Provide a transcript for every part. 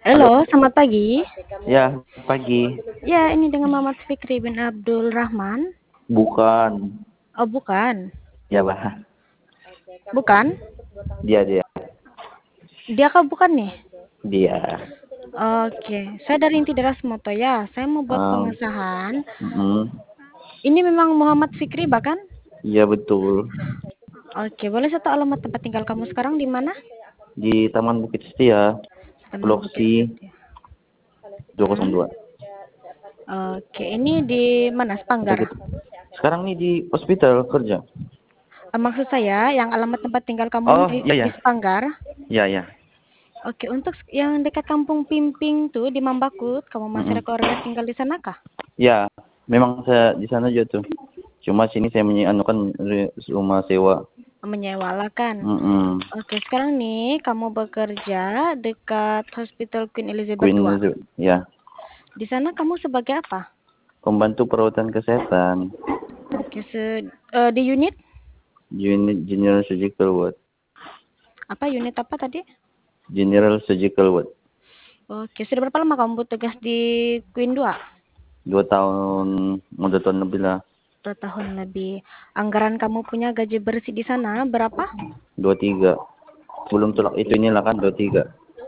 Halo, Halo, selamat pagi. ya pagi. Ya, ini dengan Muhammad Fikri bin Abdul Rahman. Bukan, Oh, bukan. ya bah, Bukan? dia Dia kah bukan nih? dia. Oke, saya dari Inti Deras Moto ya. Saya mau buat Um, pengesahan. mm, Ini memang Muhammad Fikri bahkan? iya betul. Oke, boleh satu alamat tempat tinggal kamu sekarang di mana? Di Taman Bukit Setia, Taman Blok Bukit C Setia. Hmm. 202. Oke, ini di mana? Spanggar. Begitu. Sekarang nih di hospital kerja. Maksud saya, yang alamat tempat tinggal kamu Oh, iya di ya. Spanggar. Iya ya. Oke, untuk yang dekat Kampung Pimping tuh di Mambakut, kamu masih ada keluarga tinggal di sana kah? Ya, memang saya di sana juga tuh. Cuma sini saya menyanukan rumah sewa. Menyewa kan. Mm-mm. Oke, sekarang nih kamu bekerja dekat Hospital Queen Elizabeth Queen II. itu, ya. Di sana kamu sebagai apa? Pembantu perawatan kesehatan. Oke, di unit Unit General Surgical Ward. apa? Unit apa tadi? General Surgical Ward. Oke, sudah berapa lama kamu bertugas di Queen 2? 2 tahun, mau 2 tahun lebih lah. 2 tahun lebih. Anggaran kamu punya gaji bersih di sana berapa? 23. Belum tolak itu inilah kan 23.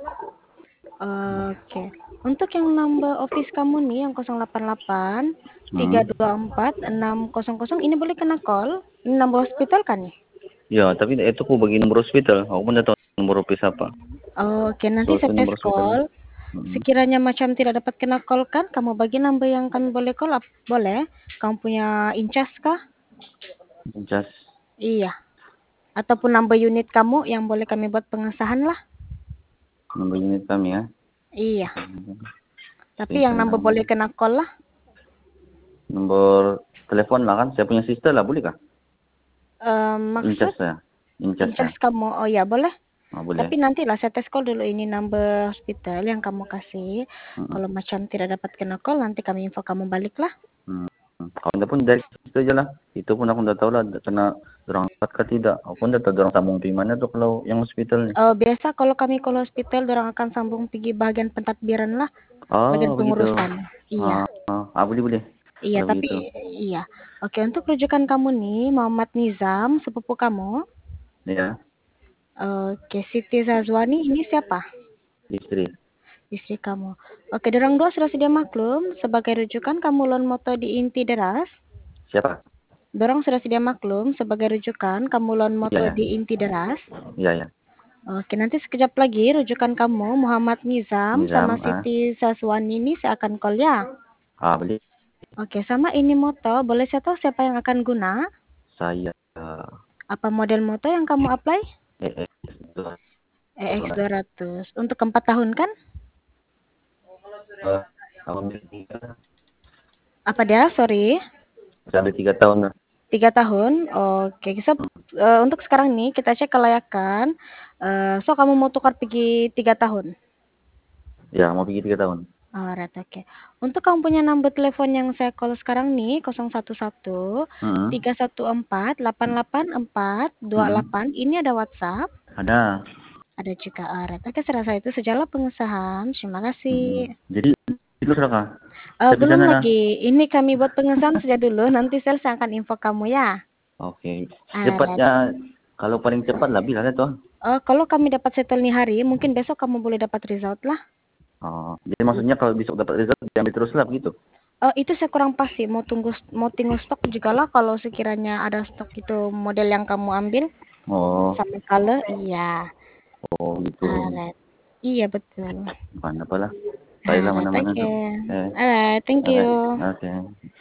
Oke. Untuk yang number office kamu nih yang 088 Hmm. 324 600 ini boleh kena call. Ini number hospital kan nih? Ya, tapi itu aku bagi nomor hospital. Aku pun tidak tahu nomor office apa. Oke, nanti saya Soalnya tes nomor hospital. call. Sekiranya macam tidak dapat kena call kan, kamu bagi number yang kami boleh call, boleh? Kamu punya incas kah? Jas. Iya. Ataupun number unit kamu yang boleh kami buat pengesahan lah. Nomor unit kami ya. Iya. Tapi yang number Sebentar. boleh kena call lah. Nomor telepon lah kan. Saya punya sister lah, boleh kah? Maksud Incas saya. Incas incas saya. kamu, oh ya boleh. Oh, boleh. Tapi nantilah saya tes call dulu ini number hospital yang kamu kasih. Kalau macam tidak dapat kena call, nanti kami info kamu balik lah. Hmm. Kalau pun dari situ aja lah. Itu pun aku udah tahu lah kena orang angkat ke tidak. Aku pun udah tahu orang sambung di mana tuh kalau yang hospital nih. Biasa kalau kami call hospital, orang akan sambung pergi bagian pentadbiran lah. Bagian Oh, begitu. pengurusan. Iya. Boleh boleh. Iya, Kalau tapi begitu. iya. Oke, untuk rujukan kamu nih, Muhammad Nizam, sepupu kamu. Ya, Oke, Siti Zazwani, ini siapa? istri. Istri kamu. Oke, dorang dua sudah sedia maklum. Sebagai rujukan kamu lon moto di Inti Deras. Siapa? Dorang sudah sedia maklum sebagai rujukan kamu lon Iya moto ya. di Inti Deras. Iya ya. Oke, nanti sekejap lagi rujukan kamu Muhammad Nizam sama Nizam. Siti Zazwani ini saya akan call ya. Boleh. Oke, sama ini moto, boleh saya tahu siapa yang akan guna? Saya Apa model moto yang kamu apply? EX EX200. Untuk 4 tahun kan? tahun 3. Apa dia? Sorry. Sampai 3 tahun lah. 3 tahun. Oke. So, untuk sekarang nih kita cek kelayakan. So kamu mau tukar pergi 3 tahun? Ya, mau pergi 3 tahun. Alright, oke. Untuk kamu punya nomor telepon yang saya call sekarang nih 011 Hmm. 314 884 28. Ini ada WhatsApp. Ada. Ada juga. Alright. Oke, saya rasa itu sejalan pengesahan. Terima kasih. Jadi itu sudah kah? Saya bisa Belum nana. lagi. Ini kami buat pengesahan saja dulu. Nanti sales akan info kamu ya. Oke. Alright. Cepatnya kalau paling cepat lah bila tuh. Kalau kami dapat settle nih hari, mungkin besok kamu boleh dapat result lah. Oh, jadi maksudnya kalau besok dapat result diambil terus lah begitu. Itu saya kurang pasti. Mau tunggu stok juga lah kalau sekiranya ada stok itu model yang kamu ambil Oh, sampai color. Iya. gitu. Alright. Iya betul. Bukan apalah. Baiklah Alright. mana-mana Oke. tuh. Alright. Thank Alright. you. Oke.